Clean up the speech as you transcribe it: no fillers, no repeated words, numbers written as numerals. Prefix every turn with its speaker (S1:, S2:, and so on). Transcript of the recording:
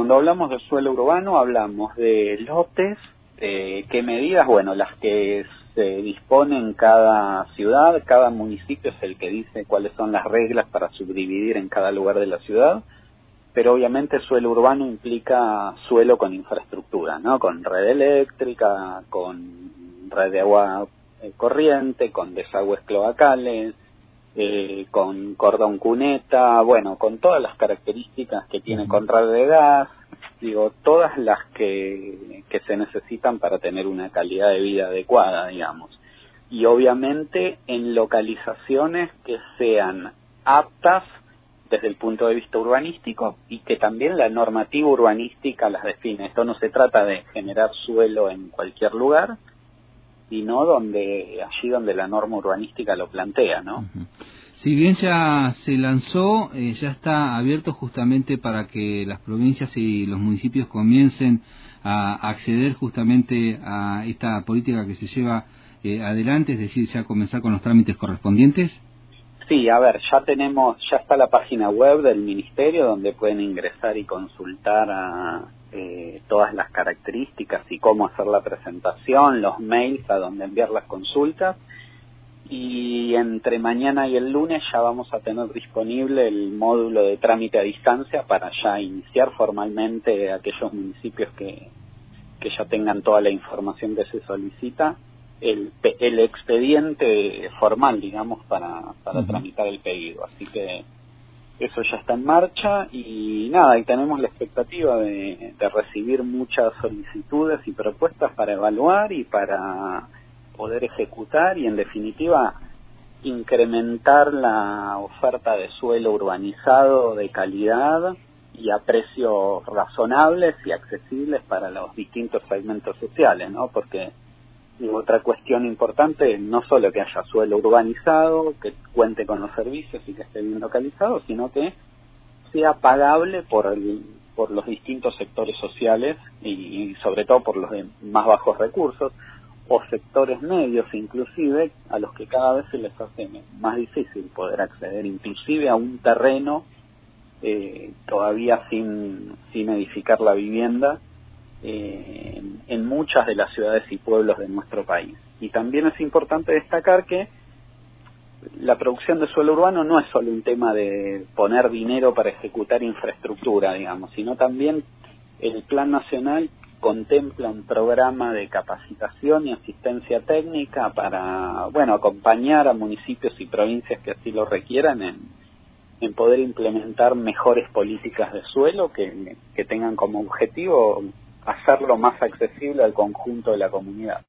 S1: cuando hablamos de suelo urbano hablamos de lotes, ¿qué medidas? Bueno, las que se disponen cada ciudad, cada municipio es el que dice cuáles son las reglas para subdividir en cada lugar de la ciudad, pero obviamente suelo urbano implica suelo con infraestructura, ¿no? Con red eléctrica, con red de agua corriente, con desagües cloacales, con cordón cuneta, bueno, con todas las características que tiene con red de gas, digo, todas las que se necesitan para tener una calidad de vida adecuada, digamos. Y obviamente en localizaciones que sean aptas desde el punto de vista urbanístico y que también la normativa urbanística las define. Esto no se trata de generar suelo en cualquier lugar, sino allí donde la norma urbanística lo plantea, ¿no?
S2: Uh-huh. Si bien ya se lanzó, ya está abierto justamente para que las provincias y los municipios comiencen a acceder justamente a esta política que se lleva adelante, es decir, ya comenzar con los trámites correspondientes.
S1: Sí, a ver, ya está la página web del Ministerio donde pueden ingresar y consultar todas las características y cómo hacer la presentación, los mails a donde enviar las consultas, y entre mañana y el lunes ya vamos a tener disponible el módulo de trámite a distancia para ya iniciar formalmente aquellos municipios que ya tengan toda la información que se solicita, el expediente formal, digamos, para tramitar el pedido. Así que eso ya está en marcha y nada, y tenemos la expectativa de recibir muchas solicitudes y propuestas para evaluar y para poder ejecutar y en definitiva incrementar la oferta de suelo urbanizado de calidad y a precios razonables y accesibles para los distintos segmentos sociales, ¿no? Porque otra cuestión importante, no solo que haya suelo urbanizado, que cuente con los servicios y que esté bien localizado, sino que sea pagable por los distintos sectores sociales y sobre todo por los de más bajos recursos o sectores medios inclusive, a los que cada vez se les hace más difícil poder acceder inclusive a un terreno todavía sin edificar la vivienda en muchas de las ciudades y pueblos de nuestro país. Y también es importante destacar que la producción de suelo urbano no es solo un tema de poner dinero para ejecutar infraestructura, digamos, sino también el Plan Nacional contempla un programa de capacitación y asistencia técnica para, bueno, acompañar a municipios y provincias que así lo requieran en poder implementar mejores políticas de suelo que tengan como objetivo hacerlo más accesible al conjunto de la comunidad.